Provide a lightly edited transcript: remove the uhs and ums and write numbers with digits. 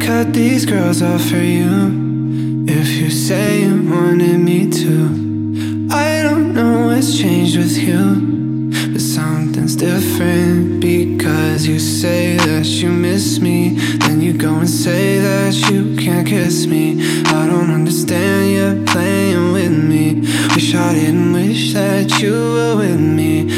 cut these girls off for you. If you say you wanted me to, I don't know what's changed with you, but something's different. Because you say that you miss me, then you go and say that you can't kiss me. I don't understand, you're playing with me. Wish I didn't wish that you were with me.